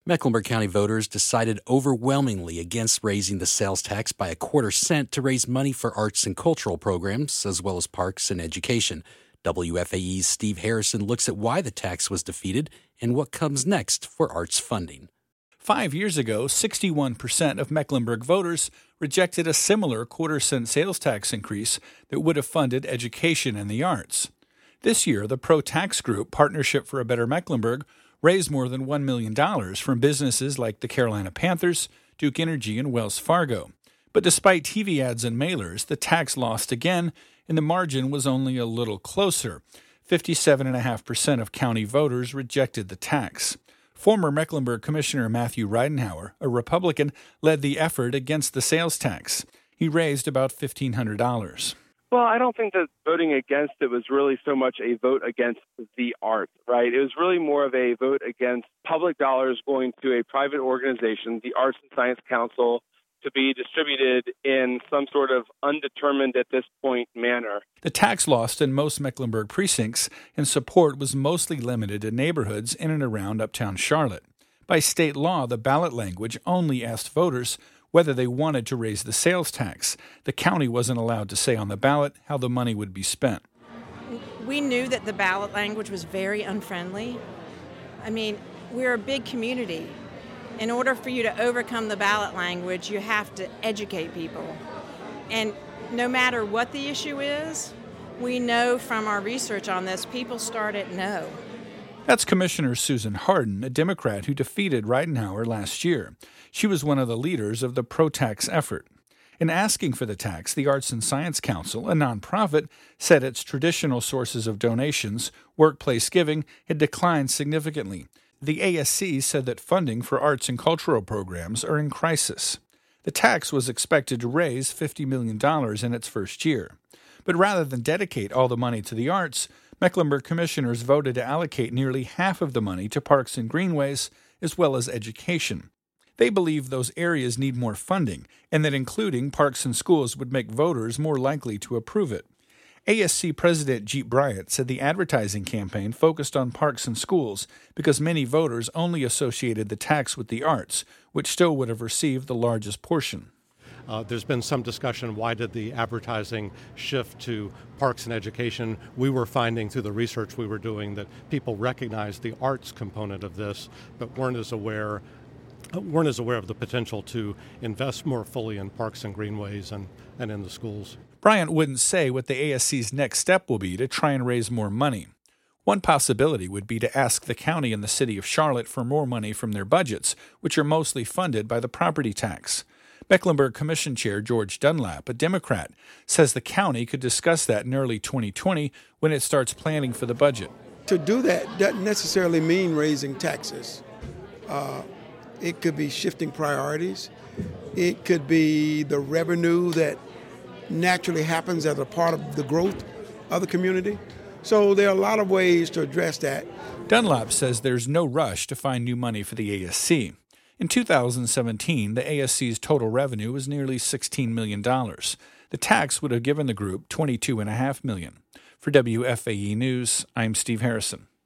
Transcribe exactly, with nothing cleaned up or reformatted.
Mecklenburg County voters decided overwhelmingly against raising the sales tax by a quarter cent to raise money for arts and cultural programs, as well as parks and education. W F A E's Steve Harrison looks at why the tax was defeated and what comes next for arts funding. Five years ago, sixty-one percent of Mecklenburg voters rejected a similar quarter-cent sales tax increase that would have funded education and the arts. This year, the pro-tax group Partnership for a Better Mecklenburg raised more than one million dollars from businesses like the Carolina Panthers, Duke Energy, and Wells Fargo. But despite T V ads and mailers, the tax lost again, and the margin was only a little closer. fifty-seven point five percent of county voters rejected the tax. Former Mecklenburg Commissioner Matthew Reidenhauer, a Republican, led the effort against the sales tax. He raised about fifteen hundred dollars. Well, I don't think that voting against it was really so much a vote against the arts, right? It was really more of a vote against public dollars going to a private organization, the Arts and Science Council, to be distributed in some sort of undetermined at this point manner. The tax lost in most Mecklenburg precincts, and support was mostly limited to neighborhoods in and around uptown Charlotte. By state law, the ballot language only asked voters whether they wanted to raise the sales tax. The county wasn't allowed to say on the ballot how the money would be spent. We knew that the ballot language was very unfriendly. I mean, we're a big community. In order for you to overcome the ballot language, you have to educate people. And no matter what the issue is, we know from our research on this, people start at no. That's Commissioner Susan Hardin, a Democrat who defeated Reidenhauer last year. She was one of the leaders of the pro-tax effort. In asking for the tax, the Arts and Science Council, a nonprofit, said its traditional sources of donations, workplace giving, had declined significantly. The A S C said that funding for arts and cultural programs are in crisis. The tax was expected to raise fifty million dollars in its first year. But rather than dedicate all the money to the arts, Mecklenburg commissioners voted to allocate nearly half of the money to parks and greenways, as well as education. They believe those areas need more funding, and that including parks and schools would make voters more likely to approve it. A S C President Jeet Bryant said the advertising campaign focused on parks and schools because many voters only associated the tax with the arts, which still would have received the largest portion. Uh, there's been some discussion, why did the advertising shift to parks and education? We were finding through the research we were doing that people recognized the arts component of this, but weren't as aware weren't as aware of the potential to invest more fully in parks and greenways and, and in the schools. Bryant wouldn't say what the A S C's next step will be to try and raise more money. One possibility would be to ask the county and the city of Charlotte for more money from their budgets, which are mostly funded by the property tax. Mecklenburg Commission Chair George Dunlap, a Democrat, says the county could discuss that in early twenty twenty when it starts planning for the budget. To do that doesn't necessarily mean raising taxes. Uh, it could be shifting priorities. It could be the revenue that naturally happens as a part of the growth of the community. So there are a lot of ways to address that. Dunlap says there's no rush to find new money for the A S C. In two thousand seventeen, the A S C's total revenue was nearly sixteen million dollars. The tax would have given the group twenty-two point five million dollars. For W F A E News, I'm Steve Harrison.